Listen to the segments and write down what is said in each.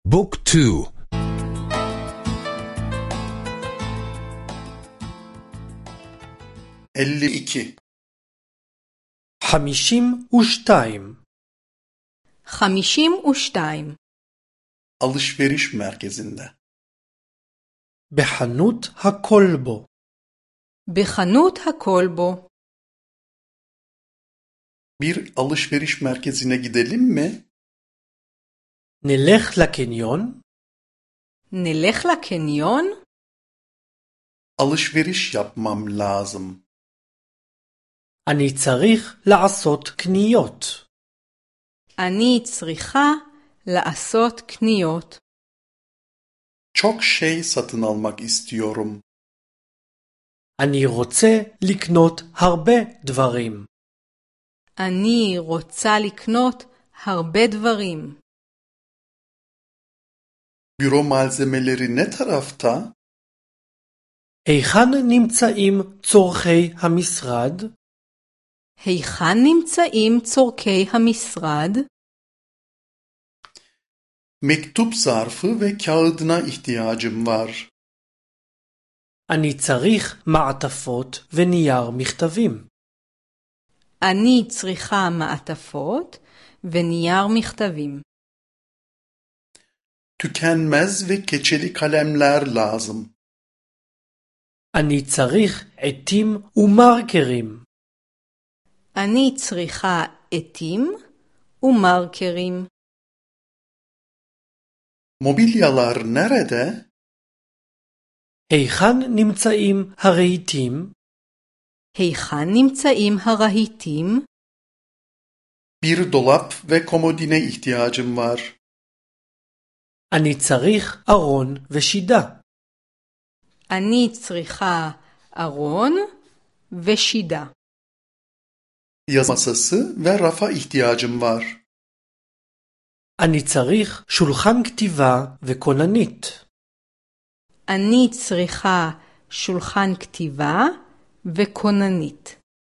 بوك 2 52 52 52 alışveriş merkezinde בחנות הקולבו בחנות הקולבו bir alışveriş merkezine gidelim mi? נלך לקניון נלך לקניון Alışveriş yapmam lazım. אני צריך לעשות קניות אני צריכה לעשות קניות. Çok şey satın almak istiyorum. אני רוצה לקנות הרבה דברים אני רוצה לקנות הרבה דברים. Büro malzemeleri ne tarafta? היכן נמצאים צורכי המשרד? היכן נמצאים צורכי המשרד? Mektup zarfı ve kağıdına ihtiyacım var. אני צריך מעטפות ונייר מכתבים. אני צריכה מעטפות ונייר מכתבים. Tükenmez ve keçeli kalemler lazım. אני צריך עטים ומרקרים. אני צריכה עטים ומרקרים. Mobilyalar nerede? היכן נמצאים הרהיטים? היכן נמצאים הרהיטים? Bir dolap ve komodine ihtiyacım var. אני צריך ארון ושידה. אני צריכה ארון ושידה. Yazı masası ve rafa ihtiyacım var. אני צריך שולחן כתיבה וכוננית. אני צריכה שולחן כתיבה וכוננית.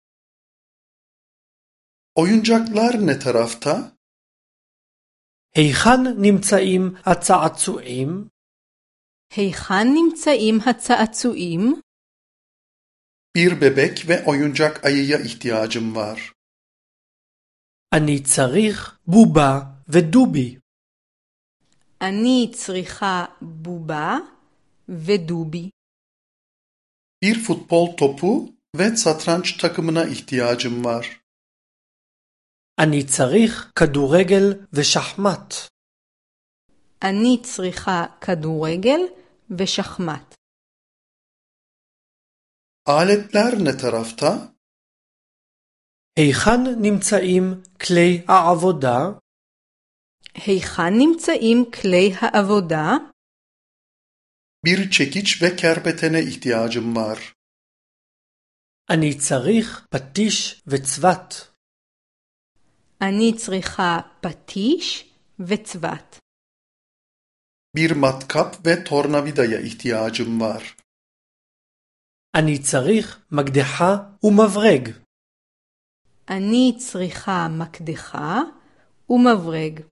Oyuncaklar ne tarafta? היכן נמצאים הצעצועים? היכן נמצאים הצעצועים? Bir bebek ve oyuncak ayıya ihtiyacım var. אני צריך בובה ודובי. אני צריכה בובה ודובי. Bir futbol topu ve satranç takımına ihtiyacım var. אני צריך כדורגל ושחמט. אני צריכה כדורגל ושחמט. Aletler ne tarafta? היכן נמצאים כלי העבודה? היכן נמצאים כלי העבודה? Bir çekiç ve kerpetene ihtiyacım var. אני צריך פטיש וצבת. אני צריכה פטיש וצבת. Bir matkap ve tornavidaya ihtiyacım var. אני צריך מקדחה ומברג. אני צריכה מקדחה ומברג.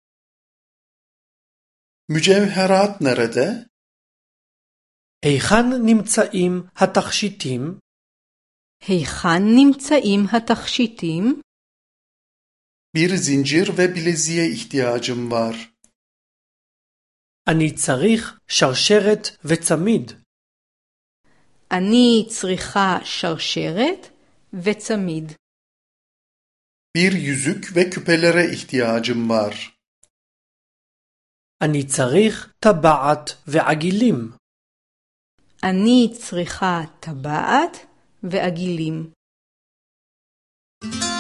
Mücevherat nerede? היכן נמצאים התכשיטים? היכן נמצאים התכשיטים? Bir zincir ve bileziğe ihtiyacım var. אני צריך שרשרת וצמיד. אני צריכה שרשרת וצמיד. Bir yüzük ve küpelere ihtiyacım var. אני צריך טבעת ועגילים. אני צריכה טבעת ועגילים.